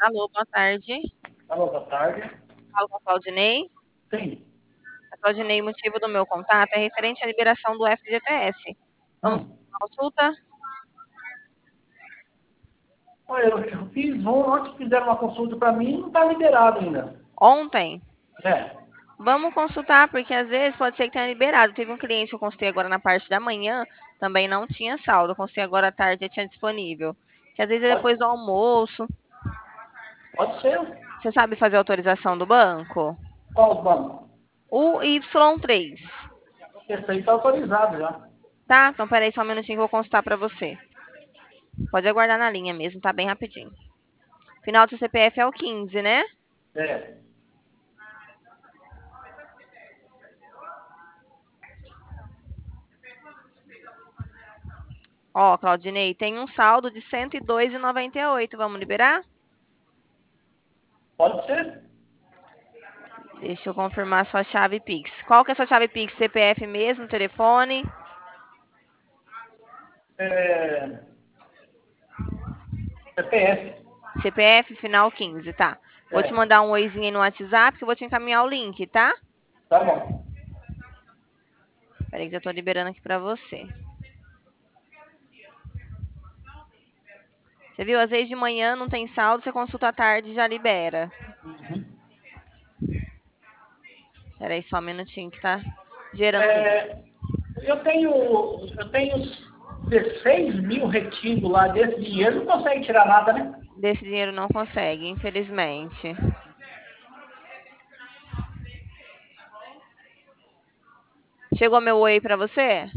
Alô, boa tarde. Alô, boa tarde. Falo com a Claudinei. Sim. A Claudinei, o motivo do meu contato é referente à liberação do FGTS. Vamos Hum. fazer uma consulta? Olha, eu fiz ontem, fizeram uma consulta para mim e não está liberado ainda. Ontem? É. Vamos consultar, porque às vezes pode ser que tenha liberado. Teve um cliente que eu consultei agora na parte da manhã, também não tinha saldo. Eu consultei agora à tarde e tinha disponível. Que às vezes é Pode, depois do almoço. pode ser. Você sabe fazer a autorização do banco? Qual banco? O Y3. Esse aí está autorizado já. Tá? Então peraí só um minutinho que eu vou consultar pra você. Pode aguardar na linha mesmo, tá bem rapidinho. Final do seu CPF é o 15, né? É. Ó, Claudinei, tem um saldo de 102,98. Vamos liberar? Pode ser. Deixa eu confirmar a sua chave Pix. Qual que é a sua chave Pix? CPF mesmo, telefone? É. CPF. CPF final 15, tá. Vou te É. mandar um oizinho aí no WhatsApp que eu vou te encaminhar o link, tá? Tá bom. Peraí que eu tô liberando aqui pra você. Você viu? Às vezes de manhã não tem saldo, você consulta à tarde e já libera. Uhum. Peraí só um minutinho que tá gerando o link. É, eu tenho 16 mil retido lá desse dinheiro, não consegue tirar nada, né? Desse dinheiro não consegue, infelizmente. Chegou meu oi pra você?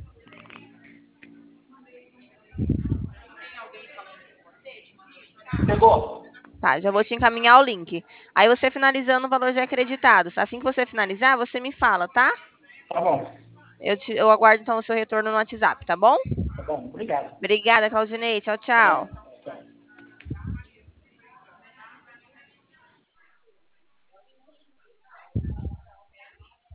Chegou? Tá, já vou te encaminhar o link. Aí você finalizando o valor já é acreditado. Assim que você finalizar, você me fala, tá? Tá bom. Eu aguardo então o seu retorno no WhatsApp, tá bom? Tá bom. Obrigado. Obrigada, Claudinei. Tchau, Tá tchau. bom.